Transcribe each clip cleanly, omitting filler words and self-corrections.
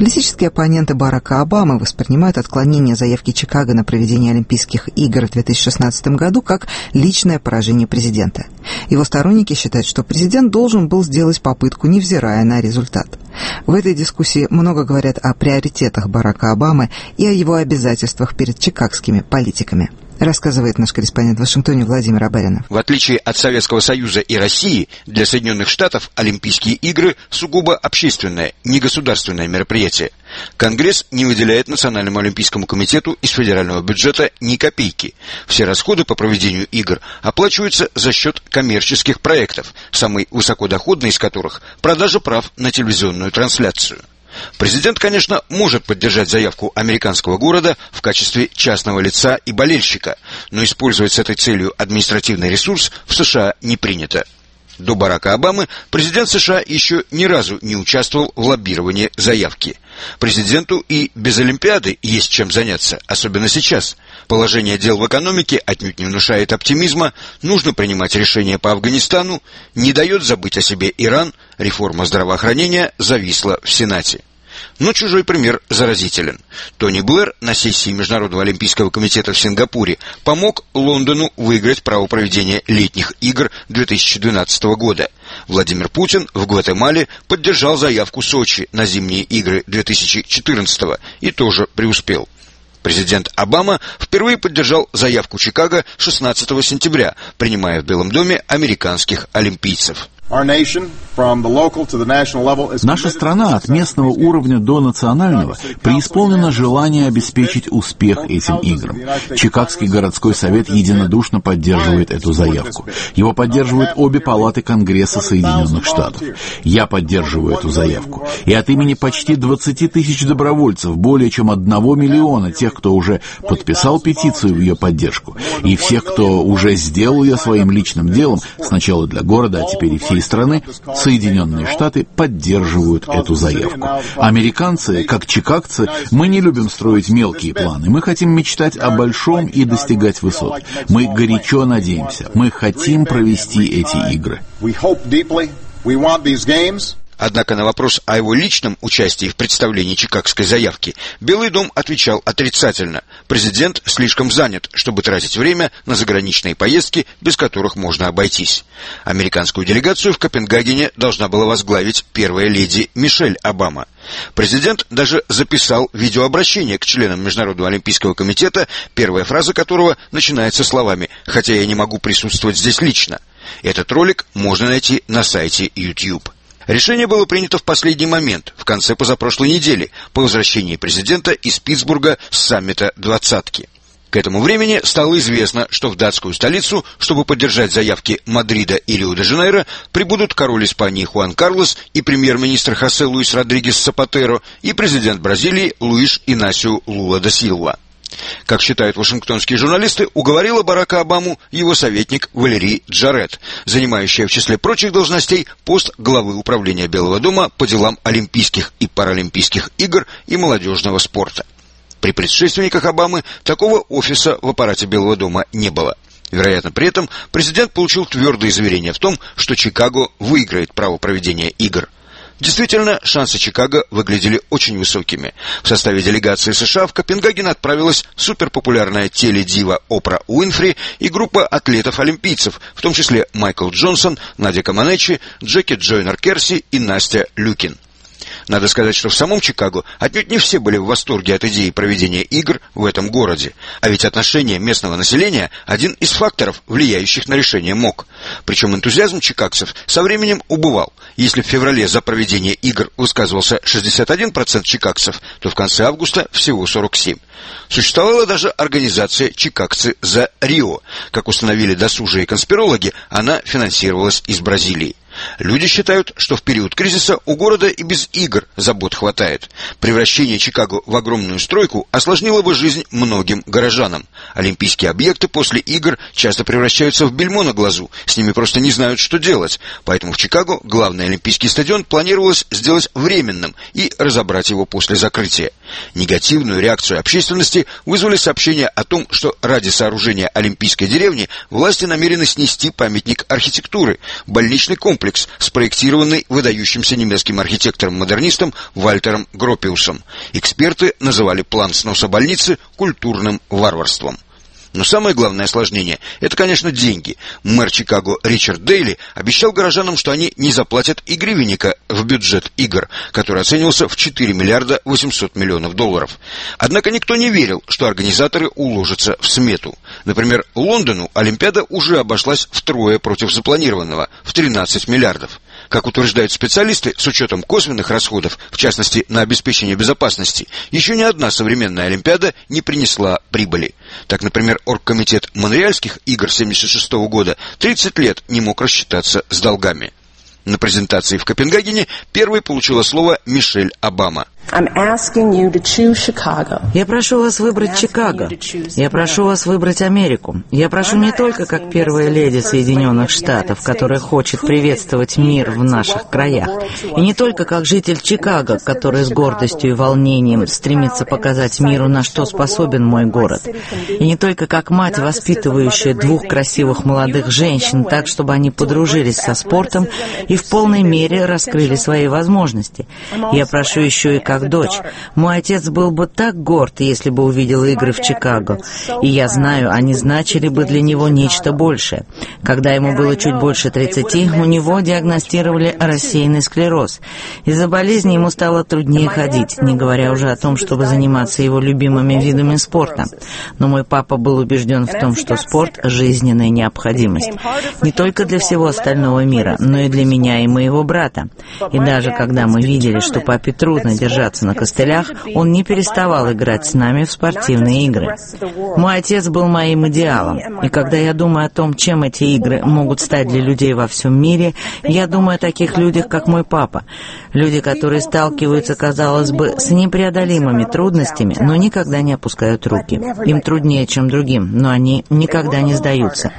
Политические оппоненты Барака Обамы воспринимают отклонение заявки Чикаго на проведение Олимпийских игр в 2016 году как личное поражение президента. Его сторонники считают, что президент должен был сделать попытку, невзирая на результат. В этой дискуссии много говорят о приоритетах Барака Обамы и о его обязательствах перед чикагскими политиками. Рассказывает наш корреспондент в Вашингтоне Владимир Абаринов. В отличие от Советского Союза и России, для Соединенных Штатов Олимпийские игры сугубо общественное, негосударственное мероприятие. Конгресс не выделяет Национальному олимпийскому комитету из федерального бюджета ни копейки. Все расходы по проведению игр оплачиваются за счет коммерческих проектов, самый высокодоходный из которых – продажа прав на телевизионную трансляцию. Президент, конечно, может поддержать заявку американского города в качестве частного лица и болельщика, но использовать с этой целью административный ресурс в США не принято. До Барака Обамы президент США еще ни разу не участвовал в лоббировании заявки. Президенту и без Олимпиады есть чем заняться, особенно сейчас. Положение дел в экономике отнюдь не внушает оптимизма, нужно принимать решения по Афганистану, не дает забыть о себе Иран, реформа здравоохранения зависла в Сенате. Но чужой пример заразителен. Тони Блэр на сессии Международного олимпийского комитета в Сингапуре помог Лондону выиграть право проведения летних игр 2012 года. Владимир Путин в Гватемале поддержал заявку Сочи на зимние игры 2014 и тоже преуспел. Президент Обама впервые поддержал заявку Чикаго 16 сентября, принимая в Белом доме американских олимпийцев. Наша страна от местного уровня до национального преисполнена желание обеспечить успех этим играм. Чикагский городской совет единодушно поддерживает эту заявку. Его поддерживают обе палаты Конгресса Соединенных Штатов. Я поддерживаю эту заявку. И от имени почти 20 тысяч добровольцев, более чем 1 миллиона тех, кто уже подписал петицию в ее поддержку, и всех, кто уже сделал ее своим личным делом, сначала для города, а теперь и всей страны, Соединенные Штаты поддерживают эту заявку. Американцы, как чикагцы, мы не любим строить мелкие планы. Мы хотим мечтать о большом и достигать высот. Мы горячо надеемся. Мы хотим провести эти игры. Однако на вопрос о его личном участии в представлении чикагской заявки Белый дом отвечал отрицательно. Президент слишком занят, чтобы тратить время на заграничные поездки, без которых можно обойтись. Американскую делегацию в Копенгагене должна была возглавить первая леди Мишель Обама. Президент даже записал видеообращение к членам Международного олимпийского комитета, первая фраза которого начинается словами «хотя я не могу присутствовать здесь лично». Этот ролик можно найти на сайте YouTube. Решение было принято в последний момент, в конце позапрошлой недели, по возвращении президента из Питтсбурга с саммита «двадцатки». К этому времени стало известно, что в датскую столицу, чтобы поддержать заявки Мадрида и Рио-де-Жанейро, прибудут король Испании Хуан Карлос и премьер-министр Хосе Луис Родригес Сапатеро и президент Бразилии Луиш Инасио Лула да Силва. Как считают вашингтонские журналисты, уговорила Барака Обаму его советник Валерий Джаред, занимающая в числе прочих должностей пост главы управления Белого дома по делам Олимпийских и Паралимпийских игр и молодежного спорта. При предшественниках Обамы такого офиса в аппарате Белого дома не было. Вероятно, при этом президент получил твердые заверения в том, что Чикаго выиграет право проведения игр. Действительно, шансы Чикаго выглядели очень высокими. В составе делегации США в Копенгаген отправилась суперпопулярная теледива Опра Уинфри и группа атлетов-олимпийцев, в том числе Майкл Джонсон, Надя Команечи, Джеки Джойнер Керси и Настя Люкин. Надо сказать, что в самом Чикаго отнюдь не все были в восторге от идеи проведения игр в этом городе. А ведь отношение местного населения – один из факторов, влияющих на решение МОК. Причем энтузиазм чикагцев со временем убывал. Если в феврале за проведение игр высказывался 61% чикагцев, то в конце августа всего 47%. Существовала даже организация «Чикагцы за Рио». Как установили досужие конспирологи, она финансировалась из Бразилии. Люди считают, что в период кризиса у города и без игр забот хватает. Превращение Чикаго в огромную стройку осложнило бы жизнь многим горожанам. Олимпийские объекты после игр часто превращаются в бельмо на глазу, с ними просто не знают, что делать. Поэтому в Чикаго главный олимпийский стадион планировалось сделать временным и разобрать его после закрытия. Негативную реакцию общественности вызвали сообщения о том, что ради сооружения Олимпийской деревни власти намерены снести памятник архитектуры, больничный комплекс, комплекс, спроектированный выдающимся немецким архитектором-модернистом Вальтером Гропиусом. Эксперты называли план сноса больницы культурным варварством. Но самое главное осложнение – это, конечно, деньги. Мэр Чикаго Ричард Дейли обещал горожанам, что они не заплатят и гривенника в бюджет игр, который оценивался в 4 миллиарда 800 миллионов долларов. Однако никто не верил, что организаторы уложатся в смету. Например, Лондону Олимпиада уже обошлась втрое против запланированного – в 13 миллиардов. Как утверждают специалисты, с учетом косвенных расходов, в частности на обеспечение безопасности, еще ни одна современная Олимпиада не принесла прибыли. Так, например, оргкомитет Монреальских игр 1976 года 30 лет не мог рассчитаться с долгами. На презентации в Копенгагене первой получила слово Мишель Обама. Я прошу вас выбрать Чикаго. Я прошу вас выбрать Америку. Я прошу не только как первая леди Соединенных Штатов, которая хочет приветствовать мир в наших краях, и не только как житель Чикаго, который с гордостью и волнением стремится показать миру, на что способен мой город, и не только как мать, воспитывающая двух красивых молодых женщин так, чтобы они подружились со спортом и в полной мере раскрыли свои возможности. Я прошу еще и как дочь. Мой отец был бы так горд, если бы увидел игры в Чикаго. И я знаю, они значили бы для него нечто большее. Когда ему было чуть больше 30, у него диагностировали рассеянный склероз. Из-за болезни ему стало труднее ходить, не говоря уже о том, чтобы заниматься его любимыми видами спорта. Но мой папа был убежден в том, что спорт – жизненная необходимость. Не только для всего остального мира, но и для меня и моего брата. И даже когда мы видели, что папе трудно держаться на костылях, он не переставал играть с нами в спортивные игры. Мой отец был моим идеалом, и когда я думаю о том, чем эти игры могут стать для людей во всем мире, я думаю о таких людях, как мой папа. Люди, которые сталкиваются, казалось бы, с непреодолимыми трудностями, но никогда не опускают руки. Им труднее, чем другим, но они никогда не сдаются.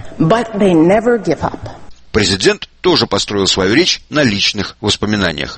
Президент тоже построил свою речь на личных воспоминаниях.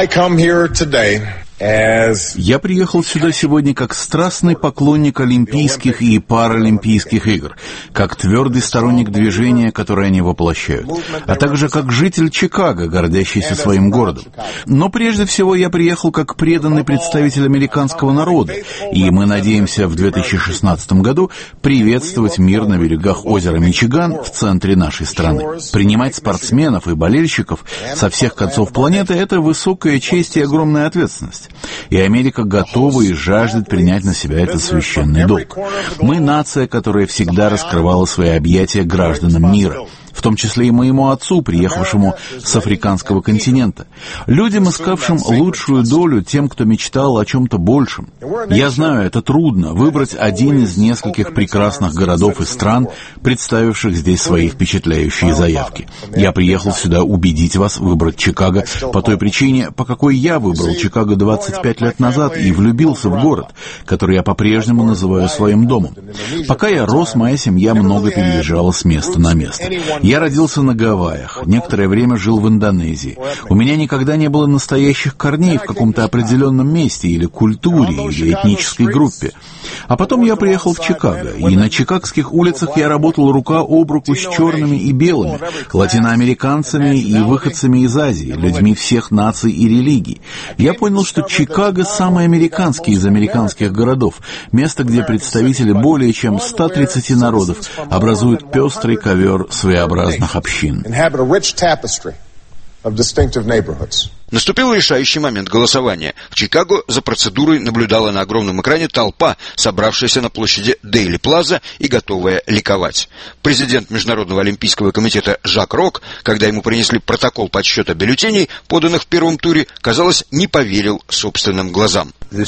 Я приехал сюда сегодня как страстный поклонник Олимпийских и Паралимпийских игр, как твердый сторонник движения, которое они воплощают, а также как житель Чикаго, гордящийся своим городом. Но прежде всего я приехал как преданный представитель американского народа, и мы надеемся в 2016 году приветствовать мир на берегах озера Мичиган в центре нашей страны. Принимать спортсменов и болельщиков со всех концов планеты – это высокая честь и огромная ответственность. И Америка готова и жаждет принять на себя этот священный долг. Мы нация, которая всегда раскрывала свои объятия гражданам мира, в том числе и моему отцу, приехавшему с африканского континента, людям, искавшим лучшую долю, тем, кто мечтал о чем-то большем. Я знаю, это трудно, выбрать один из нескольких прекрасных городов и стран, представивших здесь свои впечатляющие заявки. Я приехал сюда убедить вас выбрать Чикаго по той причине, по какой я выбрал Чикаго 25 лет назад и влюбился в город, который я по-прежнему называю своим домом. Пока я рос, моя семья много переезжала с места на место. Я родился на Гавайях, некоторое время жил в Индонезии. У меня никогда не было настоящих корней в каком-то определенном месте или культуре, или этнической группе. А потом я приехал в Чикаго, и на чикагских улицах я работал рука об руку с черными и белыми, латиноамериканцами и выходцами из Азии, людьми всех наций и религий. Я понял, что Чикаго самый американский из американских городов, место, где представители более чем 130 народов образуют пестрый ковер своеобразных общин. Наступил решающий момент голосования. В Чикаго за процедурой наблюдала на огромном экране толпа, собравшаяся на площади Дейли Плаза и готовая ликовать. Президент Международного олимпийского комитета Жак Рок, когда ему принесли протокол подсчета бюллетеней, поданных в первом туре, казалось, не поверил собственным глазам.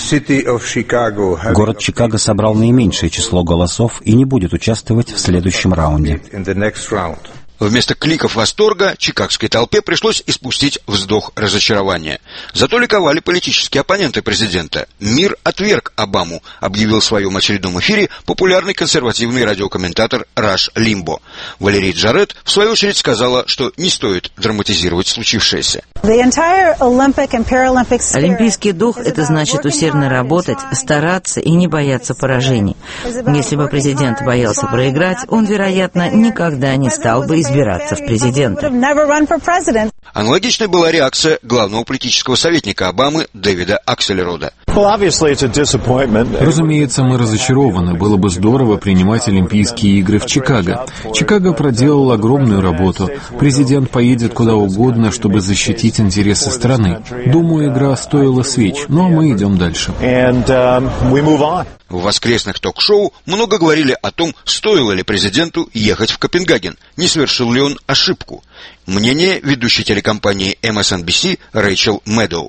Город Чикаго собрал наименьшее число голосов и не будет участвовать в следующем раунде. Вместо кликов восторга чикагской толпе пришлось испустить вздох разочарования. Зато ликовали политические оппоненты президента. Мир отверг Обаму, объявил в своем очередном эфире популярный консервативный радиокомментатор Раш Лимбо. Валерий Джаред, в свою очередь, сказала, что не стоит драматизировать случившееся. Олимпийский дух – это значит усердно работать, стараться и не бояться поражений. Если бы президент боялся проиграть, он, вероятно, никогда не стал бы избираться в президенты. Аналогичной была реакция главного политического советника Обамы Дэвида Аксельрода. Разумеется, мы разочарованы. Было бы здорово принимать Олимпийские игры в Чикаго. Чикаго проделал огромную работу. Президент поедет куда угодно, чтобы защитить интересы страны. Думаю, игра стоила свеч, но мы идем дальше. В воскресных ток-шоу много говорили о том, стоило ли президенту ехать в Копенгаген, не совершил ли он ошибку. Мнение ведущей телекомпании MSNBC Рэйчел Мэдоу.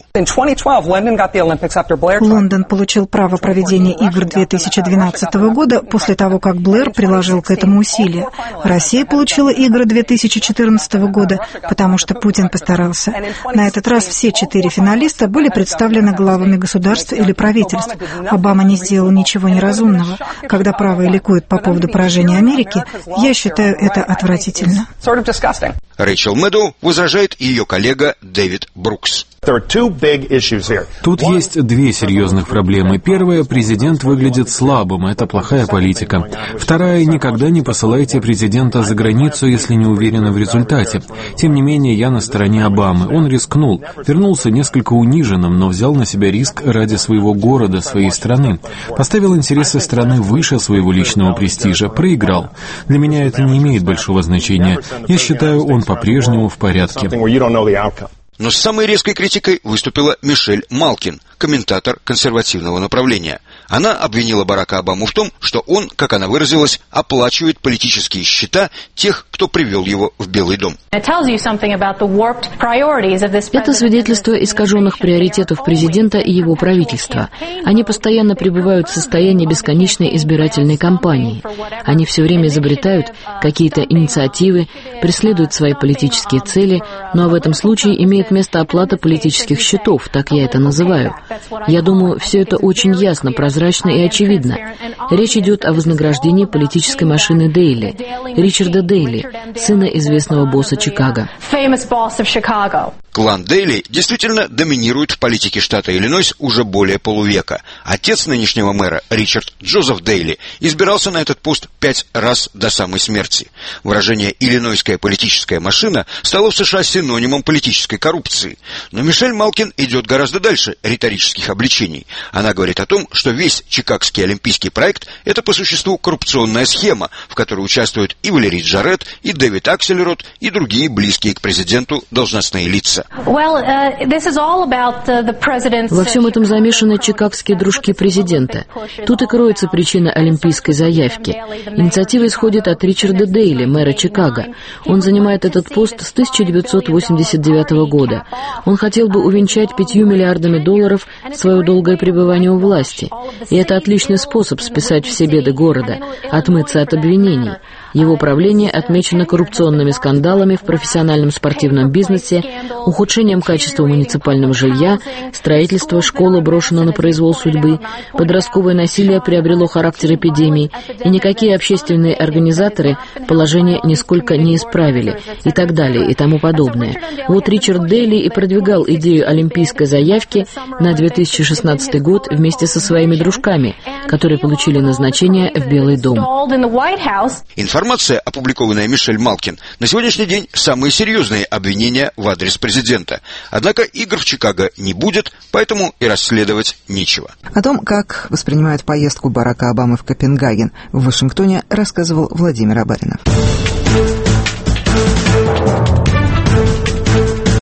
Лондон получил право проведения игр 2012 года после того, как Блэр приложил к этому усилия. Россия получила игры 2014 года, потому что Путин постарался. На этот раз все 4 финалиста были представлены главами государств или правительств. Обама не сделал ничего неразумного. Когда правые ликуют по поводу поражения Америки, я считаю это отвратительно. Рэйчел Мэдоу возражает ее коллега Дэвид Брукс. Тут есть 2 серьезных проблемы. Первая, президент выглядит слабым, это плохая политика. Вторая, никогда не посылайте президента за границу, если не уверены в результате. Тем не менее, я на стороне Обамы. Он рискнул, вернулся несколько униженным, но взял на себя риск ради своего города, своей страны. Поставил интересы страны выше своего личного престижа, проиграл. Для меня это не имеет большого значения. Я считаю, он по-прежнему в порядке. Но с самой резкой критикой выступила Мишель Малкин, комментатор консервативного направления. Она обвинила Барака Обаму в том, что он, как она выразилась, оплачивает политические счета тех, кто привел его в Белый дом. Это свидетельство искаженных приоритетов президента и его правительства. Они постоянно пребывают в состоянии бесконечной избирательной кампании. Они все время изобретают какие-то инициативы, преследуют свои политические цели, но в этом случае имеет место оплата политических счетов, так я это называю. Я думаю, все это очень ясно, прозрачно и очевидно. Речь идет о вознаграждении политической машины Дейли, Ричарда Дейли, сына известного босса Чикаго. Клан Дейли действительно доминирует в политике штата Иллинойс уже более полувека. Отец нынешнего мэра, Ричард Джозеф Дейли, избирался на этот пост 5 раз до самой смерти. Выражение «иллинойская политическая машина» стало в США синонимом политической коррупции. Но Мишель Малкин идет гораздо дальше риторических обличений. Она говорит о том, что весь Чикагский олимпийский проект – это по существу коррупционная схема, в которой участвуют и Валерий Джаред, и Дэвид Аксельрод, и другие близкие к президенту должностные лица. Во всем этом замешаны чикагские дружки президента. Тут и кроется причина олимпийской заявки. Инициатива исходит от Ричарда Дейли, мэра Чикаго. Он занимает этот пост с 1989 года. Он хотел бы увенчать $5 миллиардами свое долгое пребывание у власти. И это отличный способ списать все беды города, отмыться от обвинений. Его правление отмечено коррупционными скандалами в профессиональном спортивном бизнесе, ухудшением качества муниципального жилья, строительство школы брошено на произвол судьбы, подростковое насилие приобрело характер эпидемии, и никакие общественные организаторы положение нисколько не исправили, и так далее, и тому подобное. Вот Ричард Дейли и продвигал идею олимпийской заявки на 2016 год вместе со своими дружками, которые получили назначение в Белый дом. Информация, опубликованная Мишель Малкин, на сегодняшний день самые серьезные обвинения в адрес президента. Однако игр в Чикаго не будет, поэтому и расследовать нечего. О том, как воспринимают поездку Барака Обамы в Копенгаген в Вашингтоне, рассказывал Владимир Абаринов.